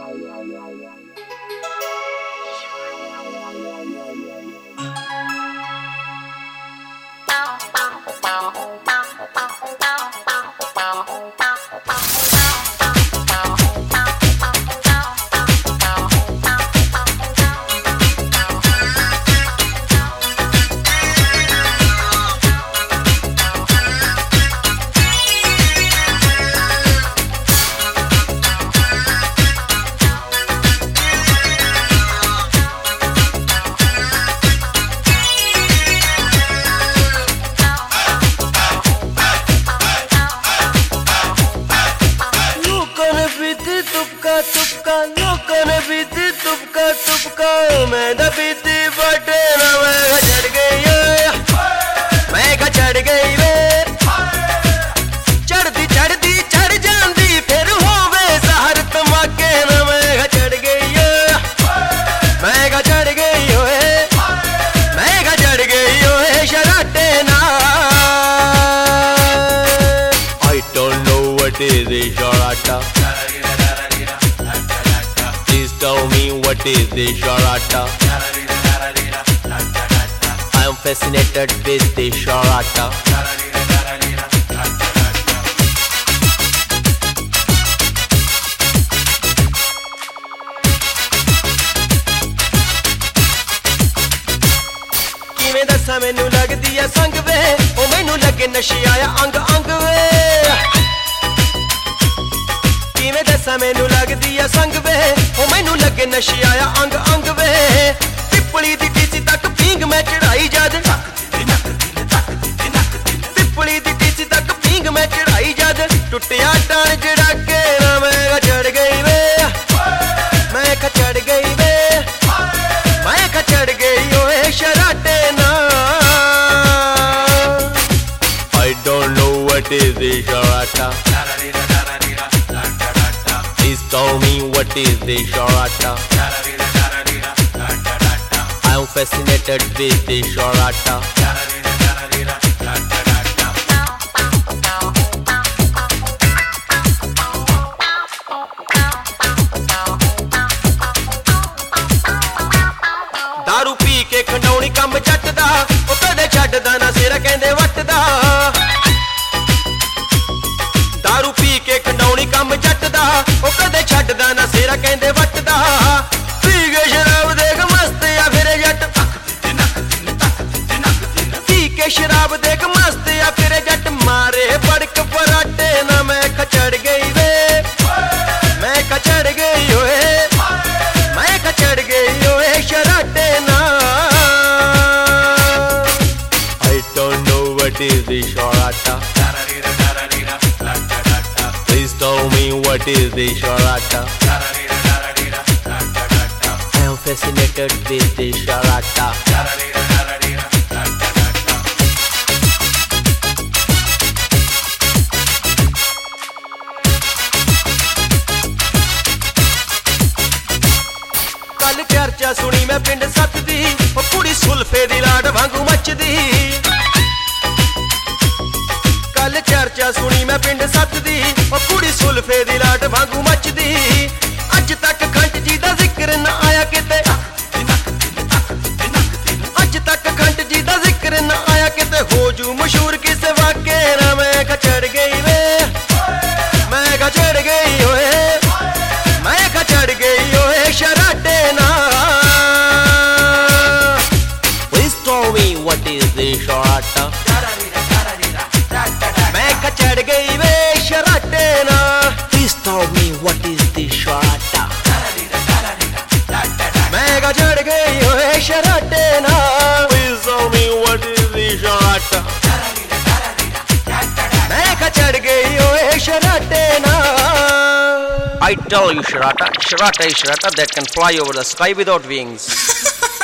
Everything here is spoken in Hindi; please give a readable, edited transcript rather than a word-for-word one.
तुपका लोगों ने बीती तुपका मैं बीती बटे ना मैं चढ़ गई मैं चढ़ गई वे चढ़ती चढ़ जाती फिर होवे सहर तमाके ना मैं चढ़ गई मैं चढ़ गई मैं चढ़ गई शराटे ना I don't know what is a sharata. Tell me what is the sharata? I am fascinated with the sharata. किवें दस्सां मैनू लगदी ऐ संग वे ओ मैनू लगे नशे आया अंग अंग वे किवें दस्सां मैनू लगदी ऐ संग वे ओ मैनू लगे नशे आया अंग अंग वे पिपली दी टीसी तक पींग मैं चढ़ाई जद पिपली दी टीसी तक पींग मैं चढ़ाई जद टुटिया टाण जड़ा के ना मैं चढ़ गई वे मैं चढ़ गई वे मैं चढ़ गई ओए शराटे ना I don't know what is the sharata. Please tell me what is the sharata. I am fascinated with the sharata. दारू पी के खंडौनी कम जट दा ओ कदे छड्डदा ना सिर कहंदे वट दा दारू पी के खंडौनी कम जट दा ओ कदे छड्डदा ना सिर कहंदे वट दा पी के शराब देख मस्त या फिर जट पी के शराब देख मस्त या फिर जट मारे पड़क पराटे ना मैं चढ़ गई वे मैं चढ़ गई ओए मैं चढ़ गई ओए शराटे ना I don't know what is the sharata. Please tell me what is the sharata. I am fascinated with the sharata. कल चर्चा सुनी मैं पिंड सत दी ओ कुड़ी सुल्फे दी लाड वांगू मचदी कल चर्चा सुनी मैं पिंड सत दी ओ कुड़ी सुल्फे दी लाड वांगू मचदी अज तक खंड जी दा जिक्र न आया किते अज तक खंड जी दा जिक्र न आया किते हो जू मशहूर किस वाके ना मैं चढ़ गई वे मैं चढ़ गई ओए मैं चढ़ गई ओए शराटे ना Please tell me what is the sharata. मैं चढ़ गई वे शराटे ना Please tell me what is the sharata. मैं चढ़ गई ओए शराटे ना Please tell me what is the sharata. मैं चढ़ गई ओए शराटे ना I tell you, Sharata is Sharata that can fly over the sky without wings.